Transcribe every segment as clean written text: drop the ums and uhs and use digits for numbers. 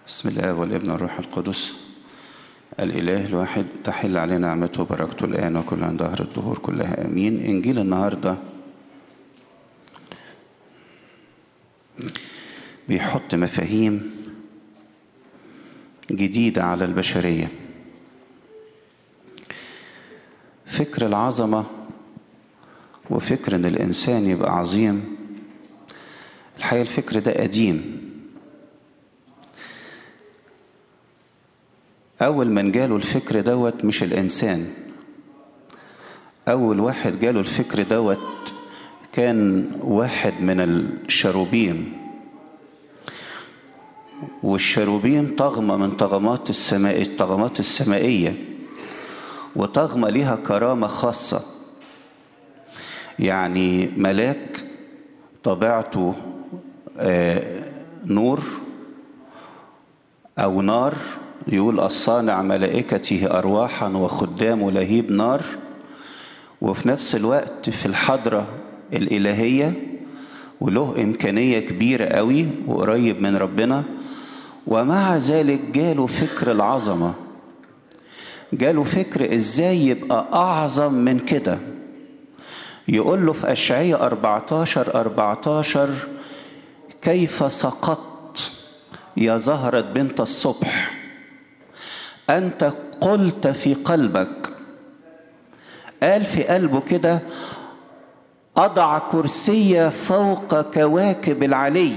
بسم الله والابن والروح القدس الإله الواحد، تحل علينا نعمته وبركته الآن وكل عن ظهر الدهور كلها آمين. إنجيل النهاردة بيحط مفاهيم جديدة على البشرية. فكر العظمة وفكر إن الإنسان يبقى عظيم، الحقيقة الفكر ده قديم. أول من جاله الفكر دوت مش الإنسان، أول واحد جاله الفكر دوت كان واحد من الشروبيم، والشروبيم طغمة من طغمات السماء، الطغمات السمائية، وطغمة لها كرامة خاصة. يعني ملاك طبيعته نور أو نار، يقول الصانع ملائكته أرواحا وخدام لهيب نار، وفي نفس الوقت في الحضرة الإلهية وله إمكانية كبيرة قوي وقريب من ربنا. ومع ذلك جاله فكر العظمة، جاله فكر إزاي يبقى أعظم من كده. يقول له في أشعياء 14 كيف سقطت يا زهرة بنت الصبح، أنت قلت في قلبك، قال في قلبه كده أضع كرسي فوق كواكب العلي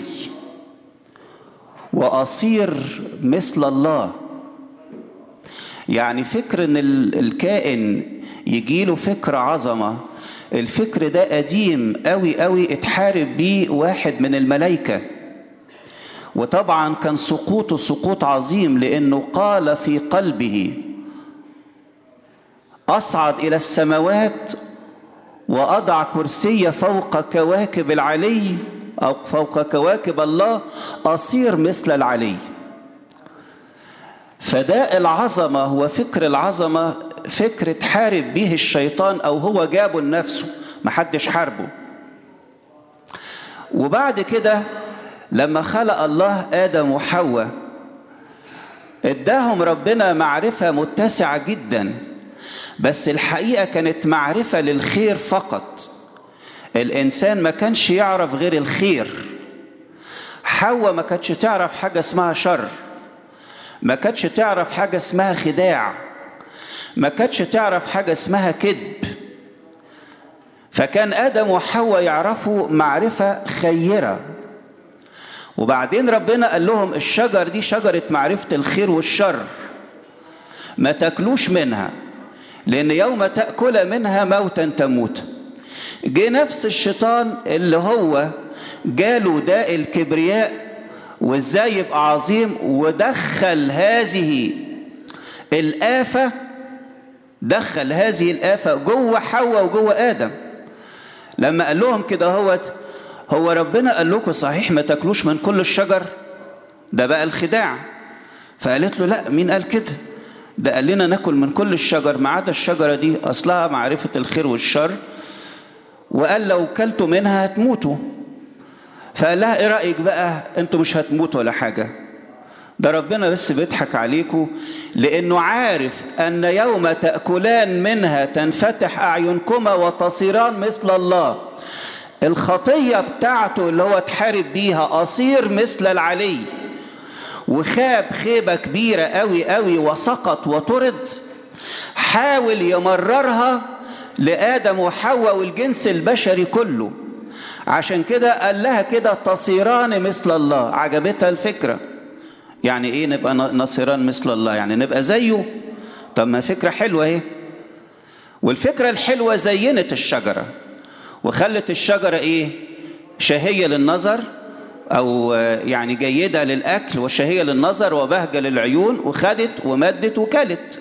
وأصير مثل الله. يعني فكر إن الكائن يجيله فكر عظمة، الفكر ده قديم قوي قوي، اتحارب بيه واحد من الملائكة، وطبعا كان سقوطه سقوط عظيم، لأنه قال في قلبه أصعد إلى السماوات وأضع كرسي فوق كواكب العلي أو فوق كواكب الله، أصير مثل العلي. فده العظمة، هو فكر العظمة، فكر تحارب به الشيطان أو هو جابه لنفسه، محدش حاربه. وبعد كده لما خلق الله آدم وحواء اداهم ربنا معرفة متسعة جدا، بس الحقيقة كانت معرفة للخير فقط. الإنسان ما كانش يعرف غير الخير، حواء ما كانتش تعرف حاجة اسمها شر، ما كانتش تعرف حاجة اسمها خداع، ما كانتش تعرف حاجة اسمها كذب. فكان آدم وحواء يعرفوا معرفة خيرة. وبعدين ربنا قال لهم الشجر دي شجرة معرفة الخير والشر، ما تاكلوش منها، لأن يوم تأكل منها موتا تموت. جه نفس الشيطان اللي هو جاله داء الكبرياء وازاي يبقى عظيم، ودخل هذه الآفة، دخل هذه الآفة جوه حواء وجوه آدم. لما قال لهم كده هو ربنا قال لكم صحيح ما تاكلوش من كل الشجر؟ ده بقى الخداع. فقالت له لا، مين قال كده؟ ده قال لنا ناكل من كل الشجر ما عدا الشجرة دي أصلها معرفة الخير والشر، وقال لو كلتوا منها هتموتوا. فقال لها ايه رأيك بقى، انتوا مش هتموتوا ولا حاجة، ده ربنا بس بيضحك عليكم، لأنه عارف أن يوم تأكلان منها تنفتح أعينكما وتصيران مثل الله. الخطية بتاعته اللي هو تحارب بيها أصير مثل العلي، وخاب خيبة كبيرة قوي قوي وسقط وطرد. حاول يمررها لآدم وحواء والجنس البشري كله، عشان كده قال لها كده تصيران مثل الله. عجبتها الفكرة. يعني ايه نبقى نصيران مثل الله؟ يعني نبقى زيه. طب ما فكرة حلوة اهي. والفكرة الحلوة زينت الشجرة وخلت الشجرة ايه؟ شهية للنظر، او يعني جيدة للأكل وشهية للنظر وبهجة للعيون، وخدت ومدت وكلت.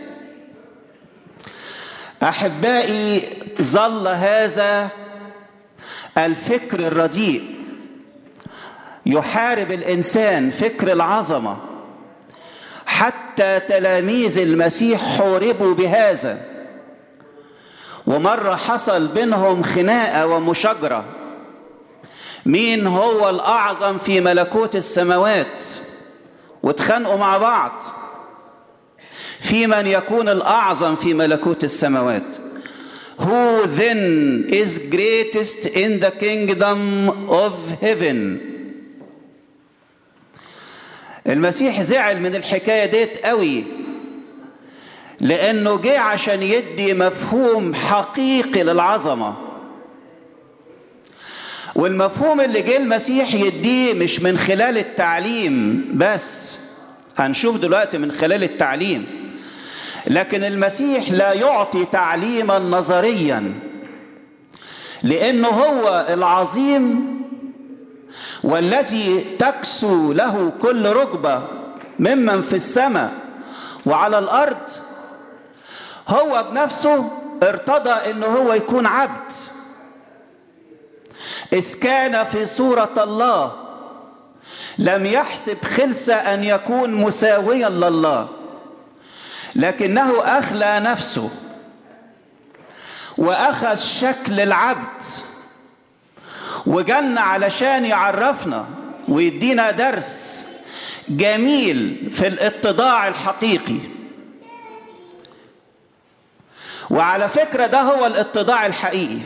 أحبائي، ظل هذا الفكر الرديء يحارب الإنسان، فكر العظمة، حتى تلاميذ المسيح حوربوا بهذا. ومرة حصل بينهم خناقة ومشاجرة، مين هو الأعظم في ملكوت السماوات؟ واتخانقوا مع بعض في من يكون الأعظم في ملكوت السماوات. Who then is greatest in the kingdom of heaven؟ المسيح زعل من الحكاية ديت قوي، لأنه جه عشان يدي مفهوم حقيقي للعظمة. والمفهوم اللي جه المسيح يديه مش من خلال التعليم بس، هنشوف دلوقتي من خلال التعليم، لكن المسيح لا يعطي تعليما نظريا، لأنه هو العظيم والذي تكسو له كل ركبة ممن في السماء وعلى الأرض. هو بنفسه ارتضى انه هو يكون عبد، إذ كان في صورة الله لم يحسب خلسة أن يكون مساويا لله، لكنه أخلى نفسه وأخذ شكل العبد وجن علشان يعرفنا ويدينا درس جميل في الاتضاع الحقيقي. وعلى فكرة ده هو الاتضاع الحقيقي،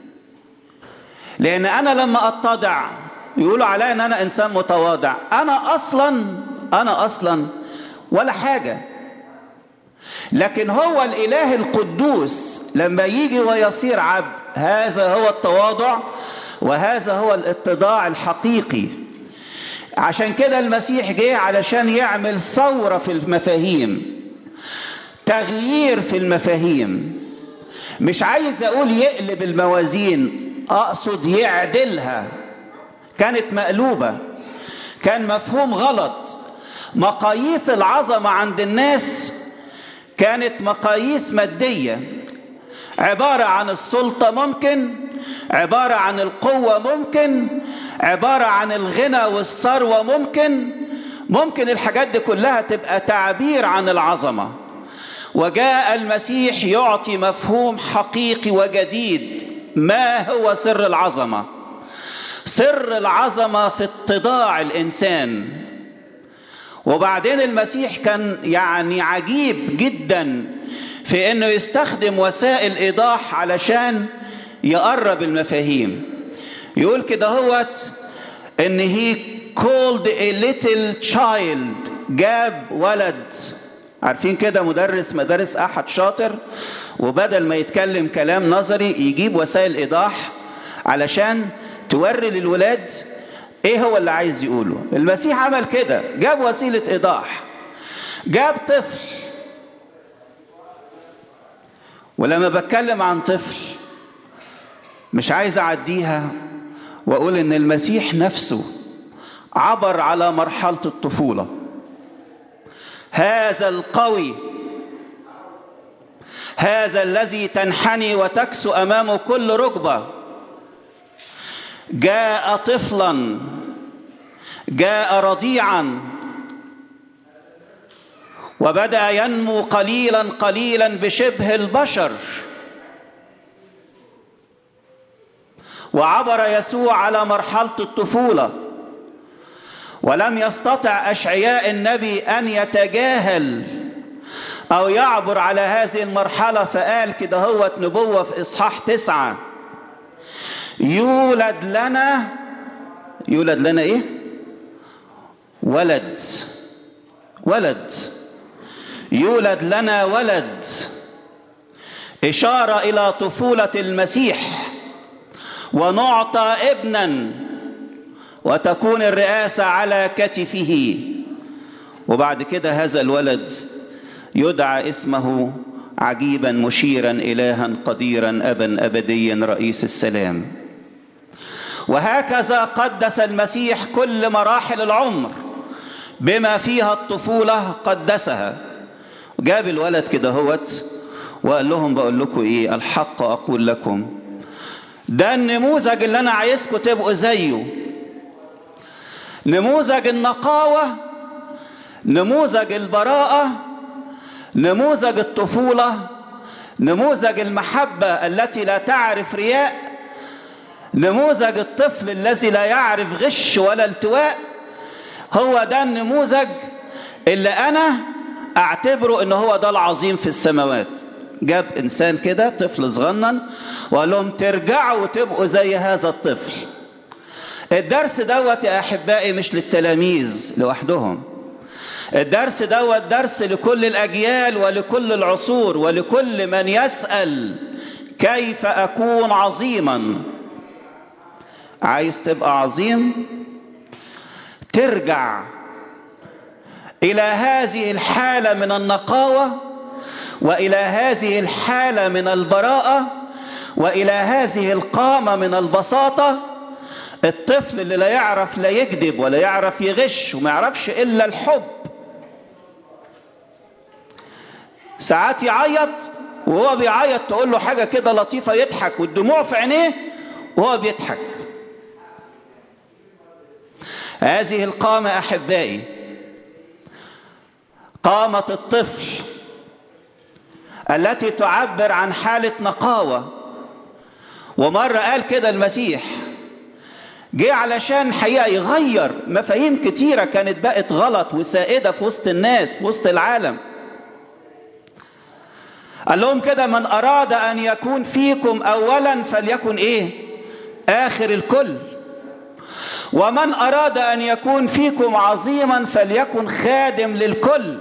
لأن أنا لما أتضع يقولوا علي أن أنا إنسان متواضع، أنا أصلا ولا حاجة. لكن هو الإله القدوس لما يجي ويصير عبد، هذا هو التواضع وهذا هو الاتضاع الحقيقي. عشان كده المسيح جه علشان يعمل ثورة في المفاهيم، تغيير في المفاهيم. مش عايز أقول يقلب الموازين، أقصد يعدلها. كانت مقلوبة، كان مفهوم غلط. مقاييس العظمة عند الناس كانت مقاييس مادية، عبارة عن السلطة، ممكن عبارة عن القوة، ممكن عبارة عن الغنى والثروة، ممكن الحاجات دي كلها تبقى تعبير عن العظمة. وجاء المسيح يعطي مفهوم حقيقي وجديد. ما هو سر العظمة؟ سر العظمة في اتضاع الإنسان. وبعدين المسيح كان يعني عجيب جدا في انه يستخدم وسائل ايضاح علشان يقرب المفاهيم. يقول كده هوت ان he called a little child، جاب ولد. عارفين كده مدرس مدارس احد شاطر، وبدل ما يتكلم كلام نظري يجيب وسائل ايضاح علشان توري للولاد ايه هو اللي عايز يقوله. المسيح عمل كده، جاب وسيلة ايضاح، جاب طفل. ولما بتكلم عن طفل مش عايز اعديها واقول ان المسيح نفسه عبر على مرحلة الطفولة. هذا القوي، هذا الذي تنحني وتكسو امامه كل ركبة، جاء طفلا، جاء رضيعا، وبدأ ينمو قليلا قليلا بشبه البشر. وعبر يسوع على مرحلة الطفولة، ولم يستطع أشعياء النبي أن يتجاهل أو يعبر على هذه المرحلة، فقال كده هو نبوة في إصحاح 9: يولد لنا إيه؟ ولد. يولد لنا ولد، إشارة إلى طفولة المسيح. ونعطى ابنا وتكون الرئاسة على كتفه. وبعد كده هذا الولد يدعى اسمه عجيبا مشيرا إلها قديرا أبا أبديا رئيس السلام. وهكذا قدس المسيح كل مراحل العمر بما فيها الطفولة قدسها. جاب الولد كده هوت وقال لهم بقول لكم ايه، الحق اقول لكم، ده النموذج اللي انا عايزكم تبقوا زيه. نموذج النقاوة، نموذج البراءة، نموذج الطفولة، نموذج المحبة التي لا تعرف رياء، نموذج الطفل الذي لا يعرف غش ولا التواء. هو ده النموذج اللي أنا أعتبره إنه هو ده العظيم في السماوات. جاب إنسان كده طفل صغنن وقال لهم ترجعوا وتبقوا زي هذا الطفل. الدرس دوت يا أحبائي مش للتلاميذ لوحدهم، الدرس دوت درس لكل الأجيال ولكل العصور ولكل من يسأل كيف أكون عظيما. عايز تبقى عظيم؟ ترجع إلى هذه الحالة من النقاوة وإلى هذه الحالة من البراءة وإلى هذه القامة من البساطة. الطفل اللي لا يعرف لا يكذب ولا يعرف يغش وما يعرفش إلا الحب، ساعات يعيط وهو بيعيط تقول له حاجة كده لطيفة يضحك والدموع في عينيه وهو بيضحك. هذه القامة أحبائي قامة الطفل التي تعبر عن حالة نقاوة. ومرة قال كده المسيح جه علشان حقيقة يغير مفاهيم كتيرة كانت بقت غلط وسائدة في وسط الناس في وسط العالم. قال لهم كده من أراد أن يكون فيكم أولا فليكن إيه؟ آخر الكل. ومن أراد أن يكون فيكم عظيما فليكن خادم للكل.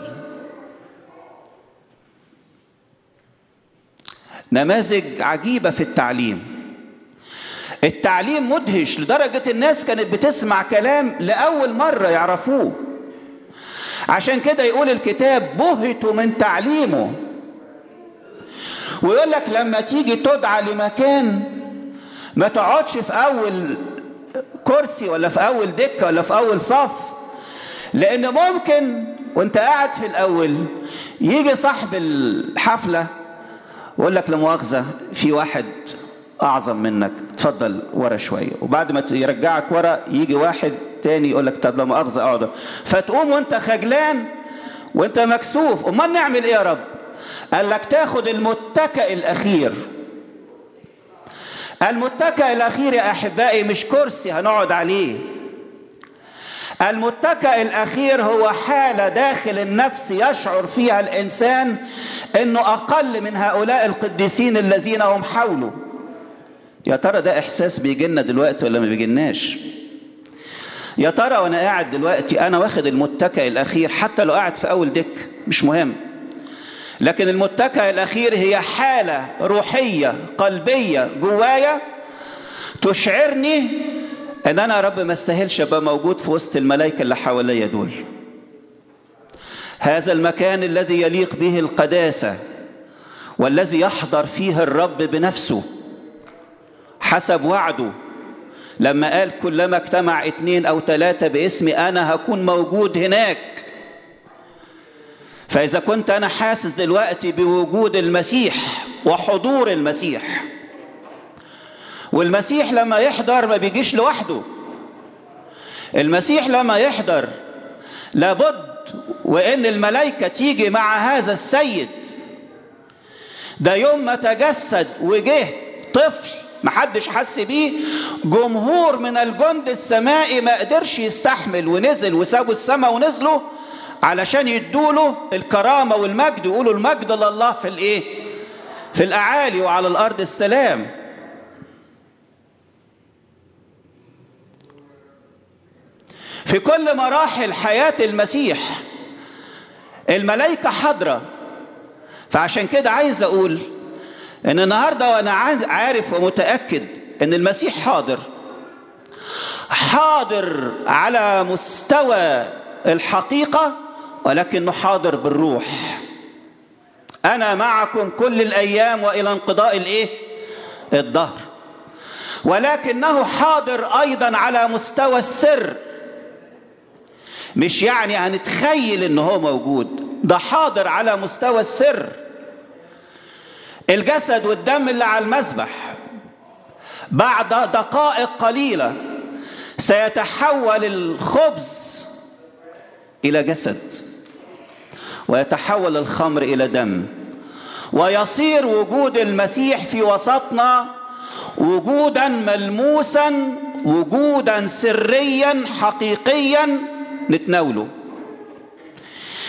نماذج عجيبة في التعليم. التعليم مدهش لدرجة الناس كانت بتسمع كلام لأول مرة يعرفوه. عشان كده يقول الكتاب بهتوا من تعليمه. ويقول لك لما تيجي تدعى لمكان ما تقعدش في أول كرسي ولا في أول دكة ولا في أول صف، لأن ممكن وانت قاعد في الأول يجي صاحب الحفلة ويقول لك لمؤاخذة في واحد أعظم منك اتفضل ورا شوية، وبعد ما يرجعك ورا يجي واحد تاني يقول لك طب لمؤاخذة اقعد، فتقوم وانت خجلان وانت مكسوف. امال نعمل ايه يا رب؟ قال لك تاخد المتكئ الأخير. المتكئ الأخير يا أحبائي مش كرسي هنقعد عليه. المتكئ الأخير هو حالة داخل النفس يشعر فيها الإنسان إنه أقل من هؤلاء القديسين الذين هم حوله. يا ترى ده إحساس بيجينا دلوقتي ولا ما بيجيناش؟ يا ترى وأنا قاعد دلوقتي أنا واخد المتكئ الأخير حتى لو قاعد في أول دك مش مهم، لكن المتكئ الأخير هي حالة روحية قلبية جوايا تشعرني ان انا يا رب ما استاهلش ابقى موجود في وسط الملائكة اللي حواليا دول. هذا المكان الذي يليق به القداسة والذي يحضر فيه الرب بنفسه حسب وعده لما قال كلما اجتمع 2 أو 3 باسمي انا هكون موجود هناك. فإذا كنت أنا حاسس دلوقتي بوجود المسيح وحضور المسيح، والمسيح لما يحضر ما بيجيش لوحده، المسيح لما يحضر لابد وإن الملائكة تيجي مع هذا السيد. ده يوم ما تجسد وجه طفل محدش حس بيه، جمهور من الجند السمائي ما قدرش يستحمل ونزل وسابوا السماء ونزلوا علشان يدوله الكرامة والمجد، يقولوا المجد لله في الايه؟ في الاعالي وعلى الارض السلام. في كل مراحل حياة المسيح الملائكة حاضرة. فعشان كده عايز اقول ان النهاردة وانا عارف ومتأكد ان المسيح حاضر على مستوى الحقيقة، ولكنه حاضر بالروح. أنا معكم كل الأيام وإلى انقضاء الدهر. ولكنه حاضر أيضا على مستوى السر. مش يعني هنتخيل إنه هو موجود، ده حاضر على مستوى السر. الجسد والدم اللي على المذبح بعد دقائق قليلة سيتحول الخبز إلى جسد، ويتحول الخمر إلى دم، ويصير وجود المسيح في وسطنا وجودا ملموسا، وجودا سريا حقيقيا نتناوله.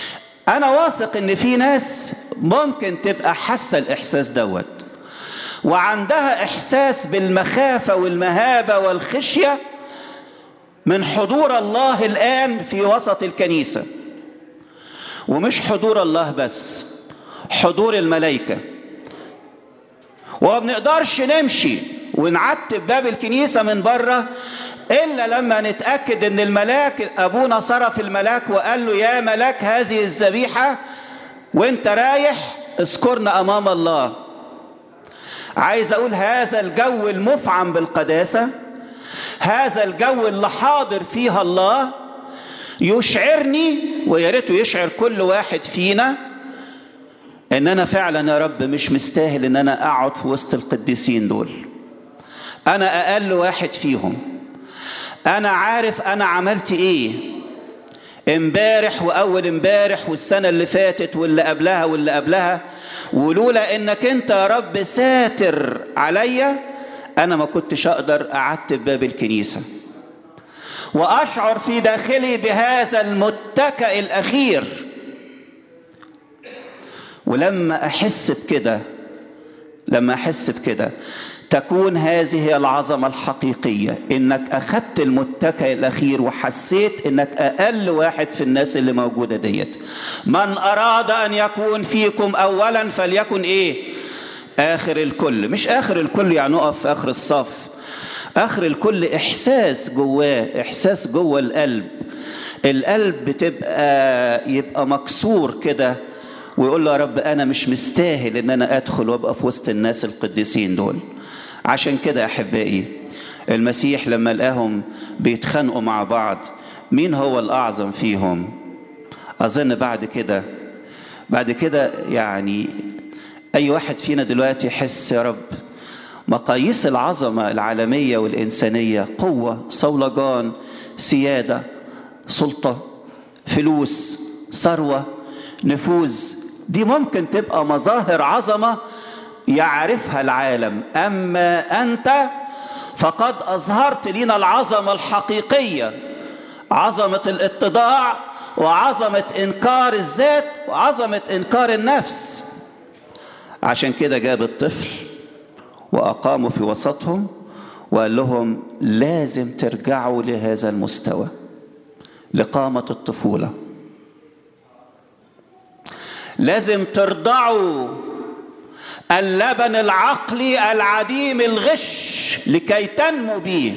انا واثق ان في ناس ممكن تبقى حاسه الاحساس دوت وعندها احساس بالمخافه والمهابه والخشيه من حضور الله الان في وسط الكنيسه. ومش حضور الله بس، حضور الملائكه. وما بنقدرش نمشي ونعتب باب الكنيسه من بره الا لما نتاكد ان الملاك ابونا صرف الملاك وقال له يا ملاك هذه الذبيحه وانت رايح اذكرنا امام الله. عايز اقول هذا الجو المفعم بالقداسه، هذا الجو اللي حاضر فيها الله يشعرني، ويا ريته يشعر كل واحد فينا، ان انا فعلا يا رب مش مستاهل ان انا اقعد في وسط القديسين دول. انا اقل واحد فيهم. انا عارف انا عملت ايه امبارح واول امبارح والسنه اللي فاتت واللي قبلها واللي قبلها، ولولا انك انت يا رب ساتر عليا انا ما كنتش اقدر اعتب باب الكنيسه. واشعر في داخلي بهذا المتكئ الاخير. ولما احس بكده تكون هذه هي العظمة الحقيقية، انك اخدت المتكئ الاخير وحسيت انك اقل واحد في الناس اللي موجودة ديت. من اراد ان يكون فيكم اولا فليكن ايه؟ اخر الكل. مش اخر الكل يعني نقف في اخر الصف، اخر الكل احساس جواه، احساس جوه القلب يبقى مكسور كده ويقول له يا رب انا مش مستاهل ان انا ادخل وابقى في وسط الناس القديسين دول. عشان كده احبائي المسيح لما لقاهم بيتخانقوا مع بعض مين هو الاعظم فيهم؟ اظن بعد كده يعني اي واحد فينا دلوقتي يحس يا رب مقاييس العظمة العالمية والإنسانية، قوة، صولجان، سيادة، سلطة، فلوس، ثروة، نفوذ، دي ممكن تبقى مظاهر عظمة يعرفها العالم. أما أنت فقد أظهرت لنا العظمة الحقيقية، عظمة الاتضاع وعظمة إنكار الذات وعظمة إنكار النفس. عشان كده جاب الطفل وأقاموا في وسطهم وقال لهم لازم ترجعوا لهذا المستوى، لقامة الطفولة. لازم ترضعوا اللبن العقلي العديم الغش لكي تنمو به.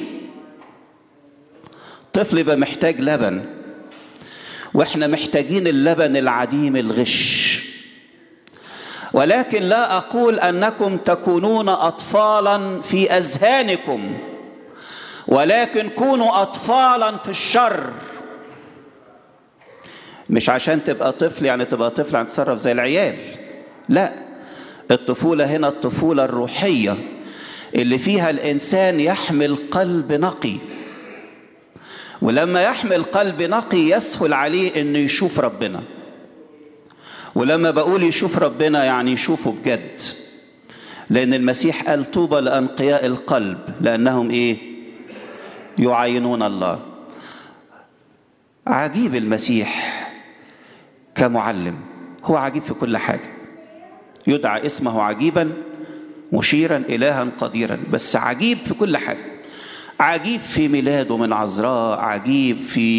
طفل يبقى محتاج لبن، واحنا محتاجين اللبن العديم الغش. ولكن لا أقول أنكم تكونون أطفالا في أذهانكم، ولكن كونوا أطفالا في الشر. مش عشان تبقى طفل يعني تبقى طفل يعني تتصرف زي العيال، لا. الطفولة هنا الطفولة الروحية اللي فيها الإنسان يحمل قلب نقي، ولما يحمل قلب نقي يسهل عليه إنه يشوف ربنا. ولما بقول يشوف ربنا يعني يشوفه بجد، لأن المسيح قال طوبى لأنقياء القلب لأنهم إيه؟ يعاينون الله. عجيب المسيح كمعلم، هو عجيب في كل حاجة، يدعى اسمه عجيبا مشيرا إلها قديرا، بس عجيب في كل حاجة. عجيب في ميلاده من عذراء، عجيب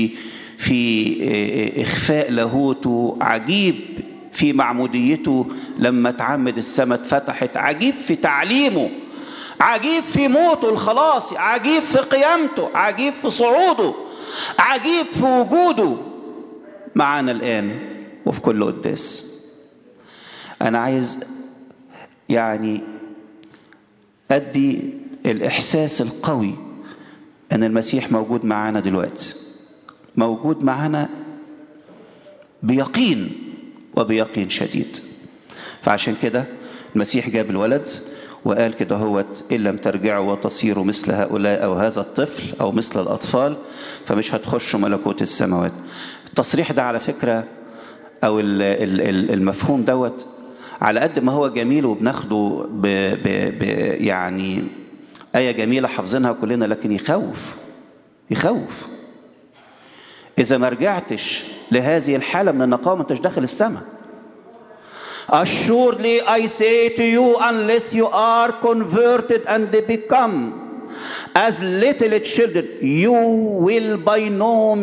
في إخفاء لاهوته، عجيب في معموديته لما تعمد السماء اتفتحت، عجيب في تعليمه، عجيب في موته الخلاصي، عجيب في قيامته، عجيب في صعوده، عجيب في وجوده معانا الآن وفي كل قداس. أنا عايز يعني أدي الإحساس القوي أن المسيح موجود معانا دلوقتي، موجود معانا بيقين وبيقين شديد. فعشان كده المسيح جاب الولد وقال كده هوت إن لم ترجعوا وتصيروا مثل هؤلاء أو هذا الطفل أو مثل الأطفال فمش هتخشوا ملكوت السماوات. التصريح ده على فكرة أو المفهوم دوت على قد ما هو جميل وبناخده يعني آية جميلة حافظينها كلنا، لكن يخوف. إذا ما رجعتش لهذه الحالة من النقاوة ما انتش داخل السماء. Assuredly I say to you, unless you are converted and become as little children, you will by no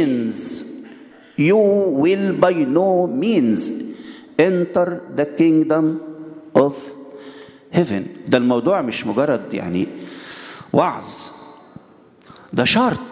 means enter the kingdom of heaven. ده الموضوع مش مجرد يعني وعظ، ده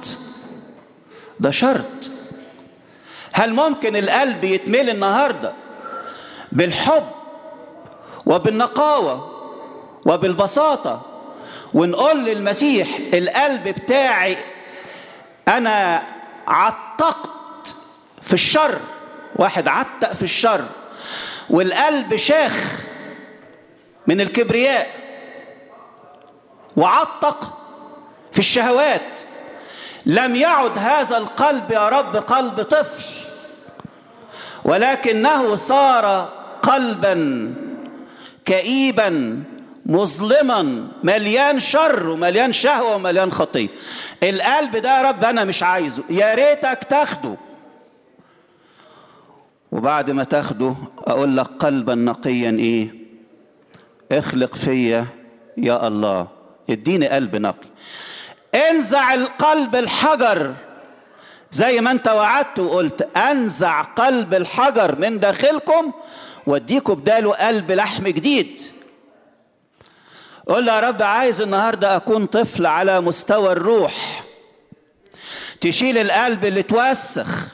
شرط. هل ممكن القلب يتملي النهارده بالحب وبالنقاوة وبالبساطة ونقول للمسيح القلب بتاعي أنا عتقت في الشر، واحد عتق في الشر والقلب شاخ من الكبرياء وعتق في الشهوات، لم يعد هذا القلب يا رب قلب طفل، ولكنه صار قلبا كئيبا مظلما مليان شر ومليان شهوة ومليان خطية. القلب ده يا رب أنا مش عايزه، يا ريتك تاخده، وبعد ما تاخده أقول لك قلبا نقيا إيه؟ اخلق فيا يا الله، اديني قلب نقي. انزع القلب الحجر زي ما انت وعدت وقلت، انزع قلب الحجر من داخلكم واديكم بداله قلب لحم جديد. قول له يا رب عايز النهارده اكون طفل على مستوى الروح، تشيل القلب اللي توسخ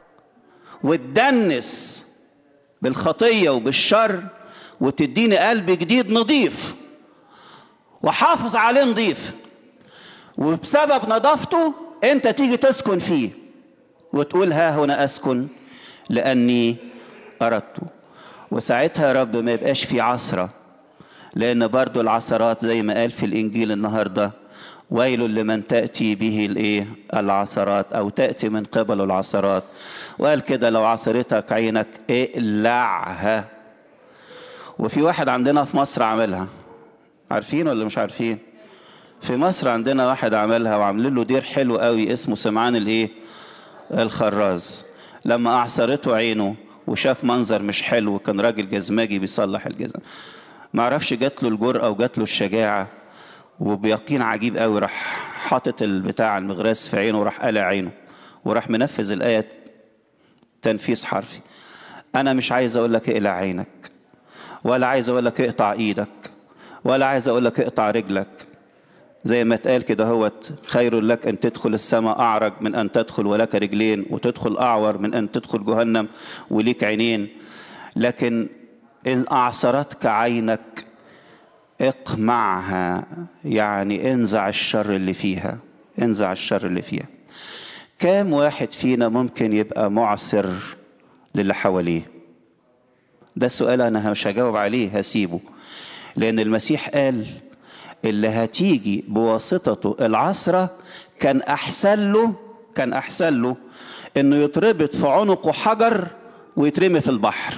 وتدنس بالخطيه وبالشر وتديني قلب جديد نظيف وحافظ عليه نظيف، وبسبب نظافته انت تيجي تسكن فيه وتقول ها هنا اسكن لاني اردت. وساعتها يا رب ما يبقاش في عثره، لان برضو العثرات زي ما قال في الانجيل النهارده ويل لمن تاتي به الايه العثرات او تاتي من قبل العثرات، وقال كده لو عثرتك عينك اقلعها. وفي واحد عندنا في مصر عملها، عارفين ولا مش عارفين؟ في مصر عندنا واحد عملها وعاملين له دير حلو قوي اسمه سمعان الايه الخراز. لما اعصرته عينه وشاف منظر مش حلو، كان راجل جزماجي بيصلح الجزم، ما عرفش جات له الجرأة وجات له الشجاعة وبيقين عجيب قوي، راح حاطط البتاع المغراس في عينه وراح قلع عينه وراح منفذ الآية تنفيذ حرفي. انا مش عايز اقول لك اقلع عينك، ولا عايز اقول لك اقطع ايدك، ولا عايز اقول لك اقطع رجلك، زي ما اتقال كده هوت خير لك ان تدخل السماء اعرج من ان تدخل ولك رجلين، وتدخل اعور من ان تدخل جهنم وليك عينين. لكن ان اعصرتك عينك اقمعها، يعني انزع الشر اللي فيها، انزع الشر اللي فيها. كام واحد فينا ممكن يبقى معسر للي حواليه؟ ده السؤال انا مش هجاوب عليه، هسيبه، لان المسيح قال اللي هتيجي بواسطته العثرة كان احسن له انه يتربط في عنقه حجر ويترمي في البحر.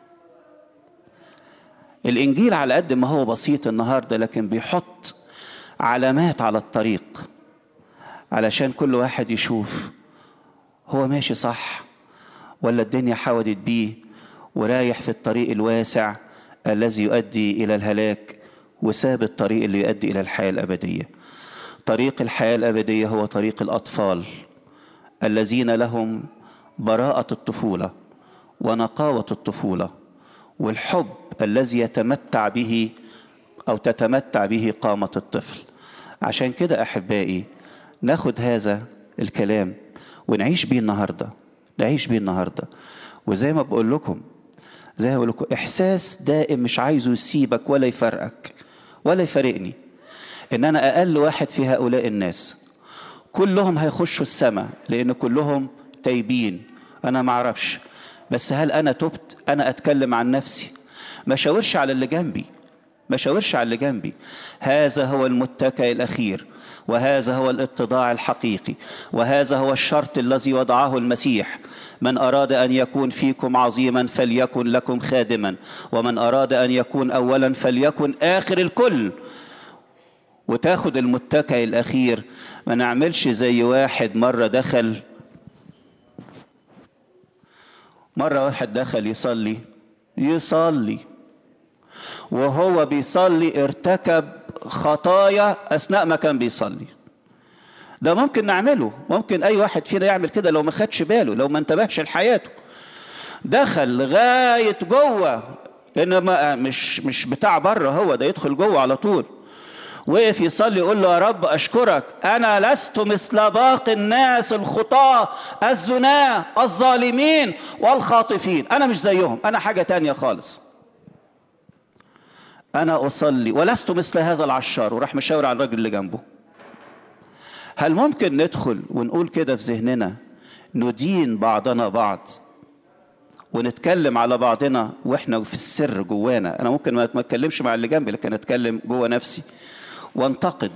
الانجيل على قد ما هو بسيط النهارده لكن بيحط علامات على الطريق علشان كل واحد يشوف هو ماشي صح ولا الدنيا حودت بيه ورايح في الطريق الواسع الذي يؤدي الى الهلاك وساب الطريق اللي يؤدي الى الحياة الابدية. طريق الحياة الابدية هو طريق الاطفال الذين لهم براءة الطفولة ونقاوة الطفولة والحب الذي يتمتع به أو تتمتع به قامة الطفل. عشان كده أحبائي ناخد هذا الكلام ونعيش بيه النهاردة، نعيش بيه النهاردة. وزي ما بقول لكم إحساس دائم مش عايزه يسيبك ولا يفرقك ولا يفرقني، إن أنا أقل واحد في هؤلاء الناس، كلهم هيخشوا السماء لأن كلهم تايبين. أنا ما أعرفش، بس هل أنا تبت؟ أنا أتكلم عن نفسي، ما شاورش على اللي جنبي، ما شاورش على اللي جنبي. هذا هو المتكئ الأخير، وهذا هو الاتضاع الحقيقي، وهذا هو الشرط الذي وضعه المسيح: من أراد أن يكون فيكم عظيما فليكن لكم خادما، ومن أراد أن يكون أولا فليكن آخر الكل. وتاخد المتكئ الأخير، ما نعملش زي واحد مرة دخل مرة واحد دخل يصلي وهو بيصلي ارتكب خطايا أثناء ما كان بيصلي. ده ممكن نعمله، ممكن أي واحد فينا يعمل كده لو ما خدش باله، لو ما انتبهش لحياته. دخل لغاية جوه، إنما مش بتاع بره، هو ده يدخل جوه على طول. وقف يصلي يقول له: يا رب أشكرك، أنا لست مثل باقي الناس الخطاة الزناة الظالمين والخاطفين، أنا مش زيهم، أنا حاجة تانية خالص، أنا أصلي ولست مثل هذا العشار. وراح مشاور على الراجل اللي جنبه. هل ممكن ندخل ونقول كده في ذهننا، ندين بعضنا بعض ونتكلم على بعضنا واحنا في السر جوانا؟ انا ممكن ما اتكلمش مع اللي جنبي، لكن اتكلم جوا نفسي وانتقد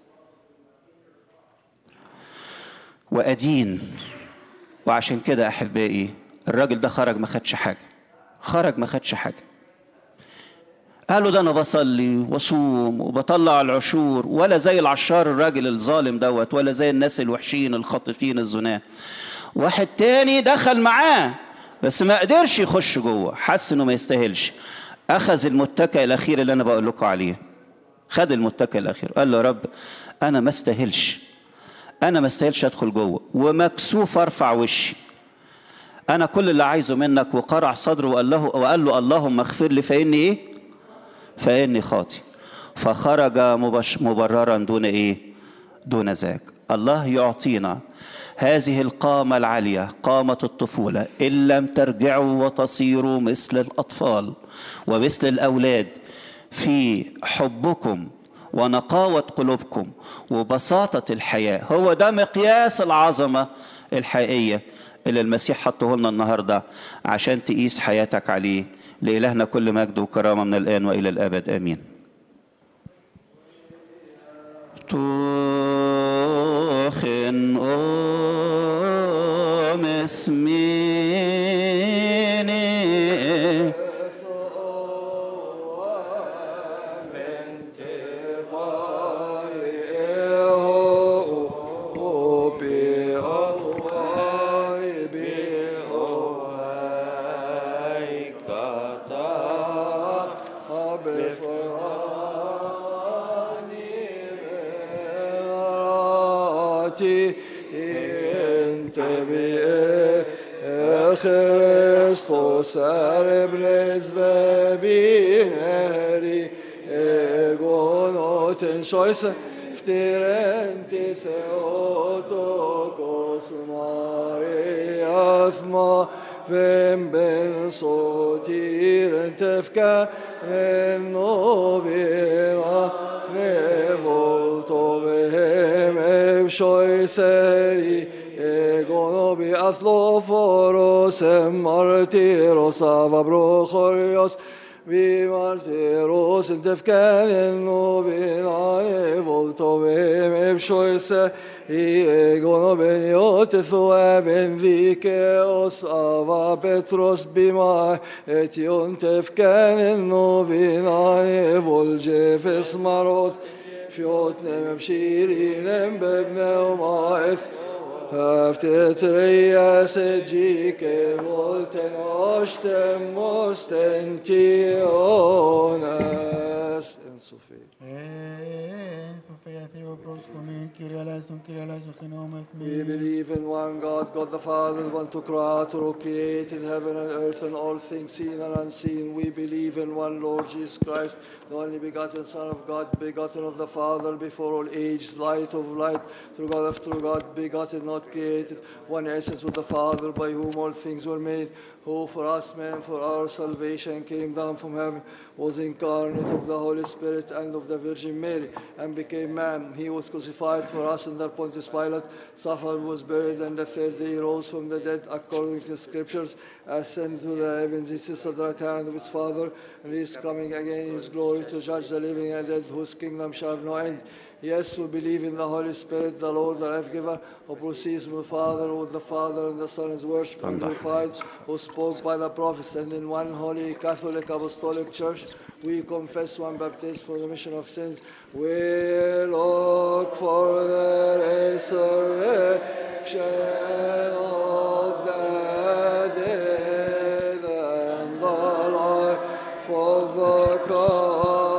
وادين. وعشان كده احبائي الراجل ده خرج ما خدش حاجه. قالوا: ده انا بصلي وصوم وبطلع العشور، ولا زي العشار الراجل الظالم دوت، ولا زي الناس الوحشين الخاطفين الزناه. واحد تاني دخل معاه بس ما قدرش يخش جوه، حس انه ما يستاهلش، اخذ المتكئ الاخير اللي انا بقول لكم عليه. خد المتكئ الاخير، قال له: يا رب انا ما استاهلش ادخل جوه، ومكسوف ارفع وشي، انا كل اللي عايزه منك. وقرع صدره وقال له: اللهم اغفر لي فاني خاطي. فخرج مبررا دون ذاك. الله يعطينا هذه القامة العالية، قامة الطفولة، إن لم ترجعوا وتصيروا مثل الأطفال ومثل الأولاد في حبكم ونقاوة قلوبكم وبساطة الحياة. هو ده مقياس العظمة الحقيقية اللي المسيح حطه لنا النهاردة عشان تقيس حياتك عليه. لإلهنا كل مجد وكرامة من الآن وإلى الأبد، آمين. توخن اسميني Christus erbres bebineri egonoten choice ftirenti theotokos Marias ma vem ben sotiren tefka novina nevolto vehem choice Egonobi asloforos martiros avabrochorios vi martiros tefkanen novina voltovem ebshoise egonobeniot thuaben vikeos ava petros bima etion tefkanen novina voljeves marot fiotnem bshirinem bebneumaeth Aftetreia sedike volten ostem mostentiones en Sofie. We believe in one God, God the Father, one to Creator, who created heaven and earth and all things seen and unseen. We believe in one Lord Jesus Christ, the only begotten Son of God, begotten of the Father before all ages, light of light, true God of true God, begotten, not created, one essence with the Father, by whom all things were made, who for us men, for our salvation, came down from heaven, was incarnate of the Holy Spirit and of the Virgin Mary, and became man. He was crucified for us under Pontius Pilate, suffered, was buried, and the third day rose from the dead, according to the Scriptures, ascended to the heavens, he sits at the right hand of his Father, and he is coming again in his glory to judge the living and dead, whose kingdom shall have no end. Yes, we believe in the Holy Spirit, the Lord, the life-giver, who proceeds from the Father, with the Father and the Son is worshipped and glorified, who spoke by the prophets, and in one holy Catholic Apostolic Church we confess one baptism for the remission of sins. We look for the resurrection of the dead. God.